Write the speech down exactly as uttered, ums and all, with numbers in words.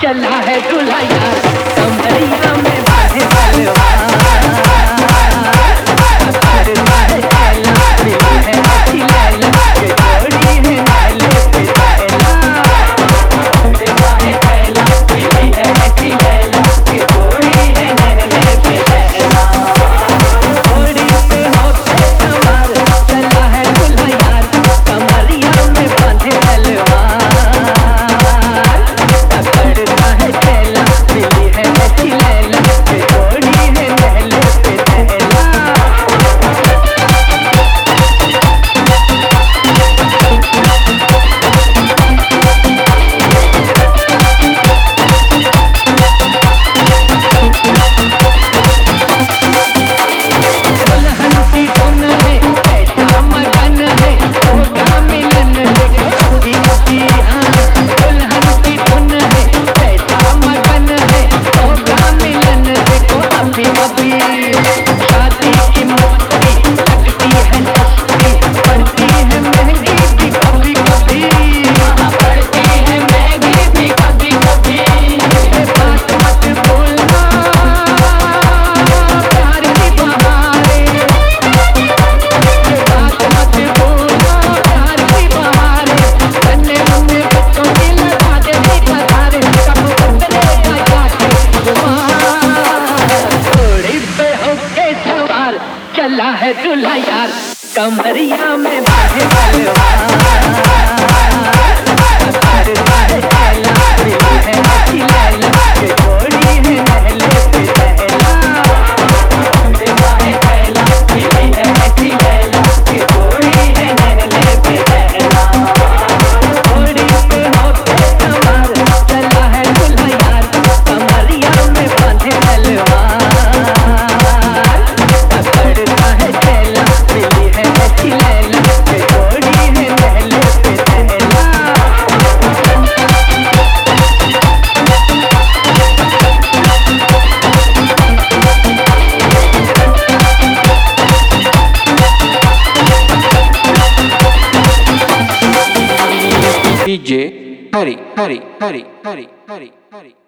चला है दूल्हा यार कमरिया में बांधे तलवार करता है चैला मिली है अच्छी लैला ये जोड़ी है नैले पे चैला करता है चैला मिली है अच्छी लैला ये जोड़ी है नैले पे चैला घोड़ी पे होके सवार चला है दूल्हा यार कमरिया में बांधे तलवार करता है चैला मिली है अच्छी लैला ये जोड़ी है नैले पे चैला दुल्हन की धुन है ऐसा मगन है होगा मिलन देखो अभी अभी हाँ दुल्हन की धुन है ऐसा मगन है होगा मिलन देखो अभी अभी शादी की मस्ती लगती है सस्ती पड़ती है महंगी भी कभी कभी पड़ती है महंगी भी कभी कभी ये बात मत भूलना प्यार की बहारे ये बात मत भूलना प्यार की बहारे गन्ने मुन्ने बच्चों की लगा दे कतारे कब बदलेगा जाके घोड़ी पे होके सवार चला है दूल्हा यार कमरिया में बांधे तलवार करता है चैला मिली है अच्छी लैला ये जोड़ी है नैले पे चैला करता है चैला मिली है अच्छी लैला ये जोड़ी है नैले पे चैला घोड़ी पे होके सवार चला है दूल्हा यार कमरिया में बांधे तलवार करता है चैला मिली है अच्छी लैला ये जोड़ी है नैले पे चैला डीजे हरी हरी हरी हरी हरी हरी